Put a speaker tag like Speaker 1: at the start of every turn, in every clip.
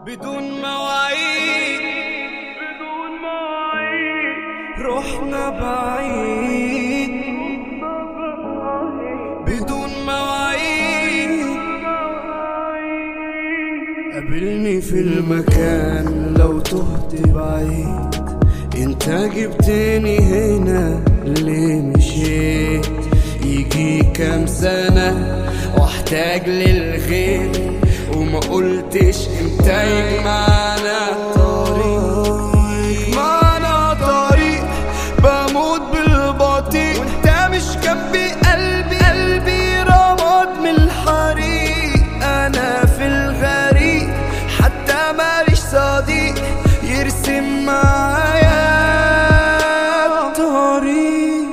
Speaker 1: بدون مواعيد رحنا بعيد بدون مواعيد. قابلني في المكان لو تهت بعيد، انت جبتني هنا ليه مشيت؟ يجي كام سنة واحتاج للغير وما قلتش امتى يجمعنا طريق. يجمعنا طريق بموت بالبطيء وانت مش جنبي، قلبي رماد من الحريق. انا في الغريق حتى ماليش صديق يرسم معايا الطريق.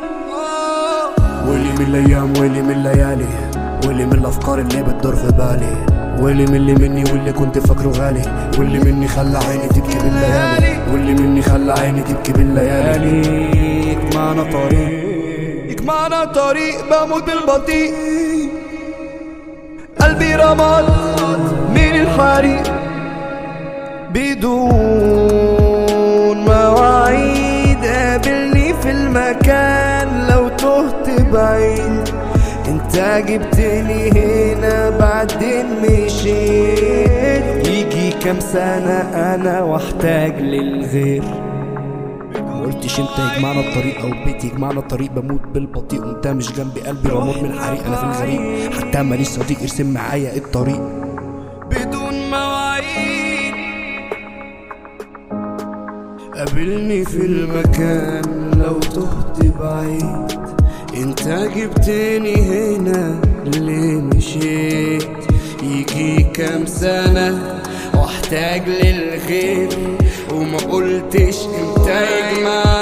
Speaker 2: ويلي من الايام ويلي من الليالي، ويلي من الافكار اللي بتدور في بالي، ويلي من اللي مني واللي كنت فاكره غالي، واللي مني خلى عيني تبكي بالليالي، واللي مني خلى عيني تبكي بالليالي.
Speaker 1: يجمعنا طريق بموت بالبطيء، قلبي رماد من الحريق بدون مواعيد. قابلني في المكان لو تهت بعيد، انت جبتني هنا بعدين مشيت. يجي كام سنة انا واحتاج للغير،
Speaker 2: قلتش انت يجمعنا الطريق او بيت يجمعنا الطريق بموت بالبطيء وانت مش جنبي، قلبي رماد من الحريق. انا في الغريق حتى ماليش صديق يرسم معايا الطريق
Speaker 1: بدون مواعيد.
Speaker 2: قابلني في المكان لو تهت بعيد، انت جبتني هنا ليه مشيت؟
Speaker 1: يجي كام سنة واحتاج للغير وما قلتش امتى يجمع